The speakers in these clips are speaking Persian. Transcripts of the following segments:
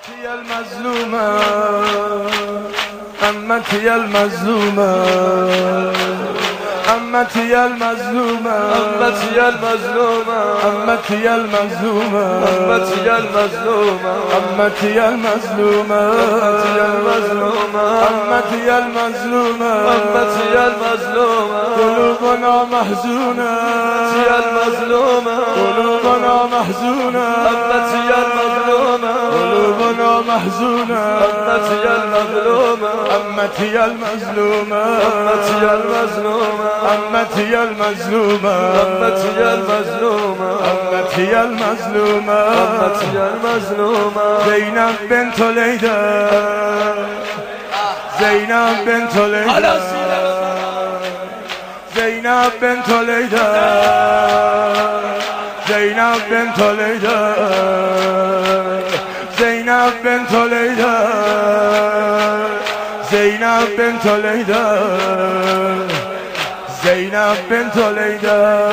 يا المظلومة أمتي يا المظلومة أمتي يا المظلومة أمتي يا المظلومة أمتي يا المظلومة أمتي يا المظلومة أمتي يا المظلومة أمتي يا المظلومة أمتي يا المظلومة أمتي يا المظلومة قلوبنا محزونة أمتي يا المظلومة قلوبنا محزونة أمتي يا المظلومة قلوبنا محزونة أمتي يا المظلومة أمتي يا المظلومة أمتي يا المظلومة أمتي يا المظلومة أمتي يا المظلومة أمتي يا المظلومة أمتي يا المظلومة زينب بنت ليلى زينب بنت ليلى زينب بنت ليلى زينب بنت ليلى زينب بنت ليلى زينب بنت ليلى زینب بنت لیلا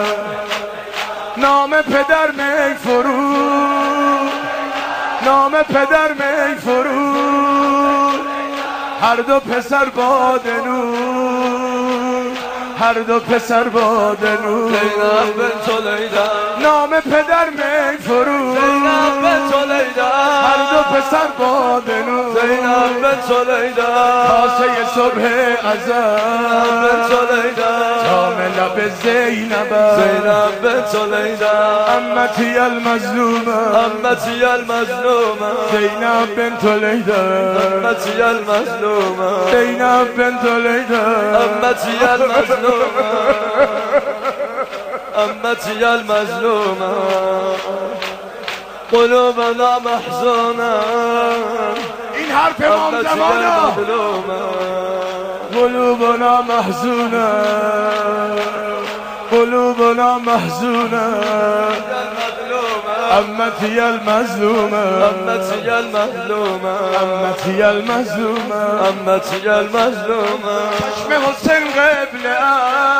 نام پدر می فرود نام پدر می فرود هر دو پسر باد نور هر دو پسر باد نور زینب بنت لیلا نام پدر می فرود زینب بنت لیلا هر دو پسر باد نور زینب بنت لیلا کاسه صبح ازل بنت لیلا جام لب زینب زینب بنت لیلا أمتي المظلومة أمتي المظلومة زينب بنت ليلى أمتي المظلومة زينب بنت ليلى أمتي المظلومة أمتي المظلومة قلوبنا محزونة این حرف امام أمتي زمانه المظلومة قلوبنا محزونة قلوبنا محزونة أمتي المظلومة أمتي المظلومة أمتي المظلومة أمتي المظلومة چشم حسین قبله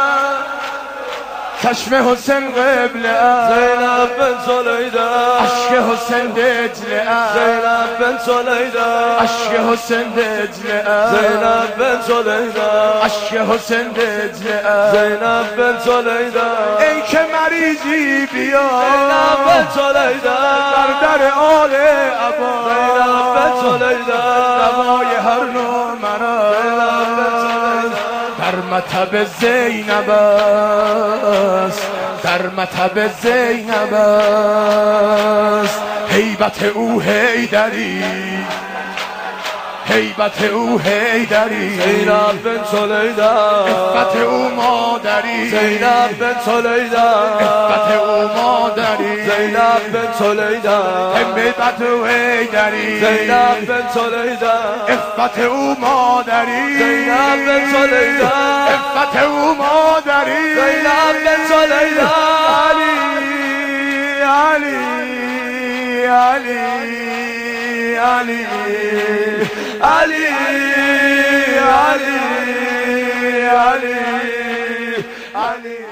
چشم حسین قبله زینب بنت لیلا عشق حسین دجله زینب بنت لیلا عشق حسین دجله زینب بنت لیلا عشق حسین دجله زینب بنت لیلا ای که مریضی بیا زینب بنت لیلا در آل عبا زینب بنت لیلا دوای هر نوع مرض در مطب زینب است در مطب زینب است هیبت او حیدری هیبت او حیدری زینب بنت لیلا عفت او مادری زینب بنت لیلا عفت او مادری زینب بنت لیلا هیبت او حیدری زینب بنت لیلا عفت او مادری زینب بنت لیلا عفت او مادری زینب بنت لیلا علی علی علی علی علی علی علی علی